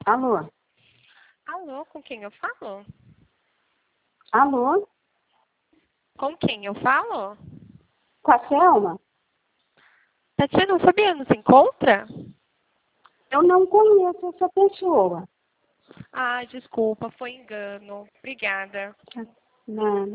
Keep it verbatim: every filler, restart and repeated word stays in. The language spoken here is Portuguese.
Alô? Alô, com quem eu falo? Alô? Com quem eu falo? Com a Selma? Tatiana, o Fabiano se encontra? Eu não conheço essa pessoa. Ah, desculpa, foi engano. Obrigada. Nada.